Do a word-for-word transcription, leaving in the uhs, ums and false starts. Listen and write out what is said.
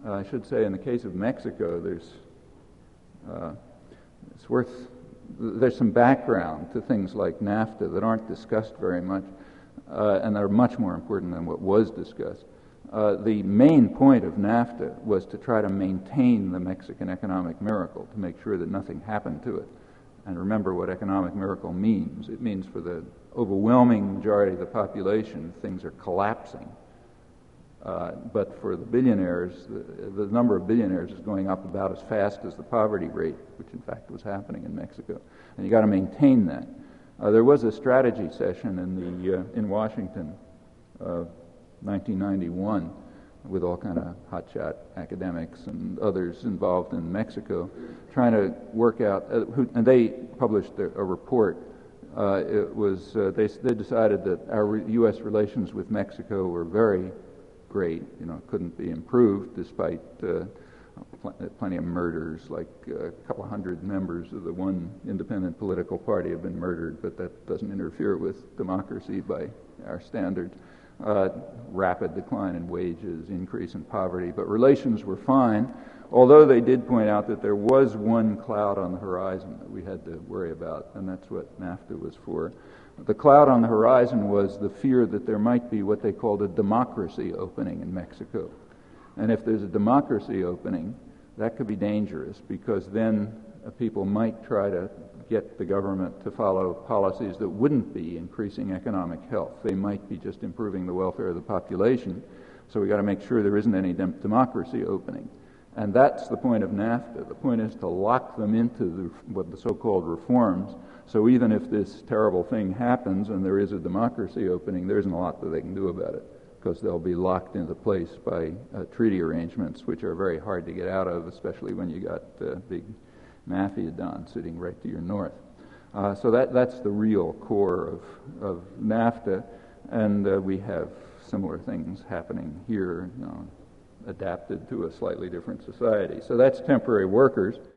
Uh, I should say in the case of Mexico, there's uh, it's worth there's some background to things like NAFTA that aren't discussed very much, uh, and that are much more important than what was discussed. Uh, the main point of NAFTA was to try to maintain the Mexican economic miracle, to make sure that nothing happened to it. And remember what economic miracle means. It means for the overwhelming majority of the population, things are collapsing. Uh, but for the billionaires, the, the number of billionaires is going up about as fast as the poverty rate, which in fact was happening in Mexico. And you got to maintain that. Uh, there was a strategy session in the uh, in Washington, uh, nineteen ninety-one, with all kind of hotshot academics and others involved in Mexico, trying to work out. Uh, who, and they published a, a report. Uh, it was uh, they they decided that our U S relations with Mexico were very great, you know, couldn't be improved despite uh, pl- plenty of murders, like uh, a couple of hundred members of the one independent political party have been murdered, but that doesn't interfere with democracy by our standards. Uh, rapid decline in wages, increase in poverty, but relations were fine, although they did point out that there was one cloud on the horizon that we had to worry about, and that's what NAFTA was for. The cloud on the horizon was the fear that there might be what they called a democracy opening in Mexico. And if there's a democracy opening, that could be dangerous, because then uh, people might try to get the government to follow policies that wouldn't be increasing economic health. They might be just improving the welfare of the population. So we got to make sure there isn't any dem- democracy opening. And that's the point of NAFTA. The point is to lock them into the, what the so-called reforms. So even if this terrible thing happens and there is a democracy opening, there isn't a lot that they can do about it, because they'll be locked into place by uh, treaty arrangements, which are very hard to get out of, especially when you got uh, big mafia don sitting right to your north. Uh, so that that's the real core of, of NAFTA, and uh, we have similar things happening here, you know, adapted to a slightly different society. So that's temporary workers.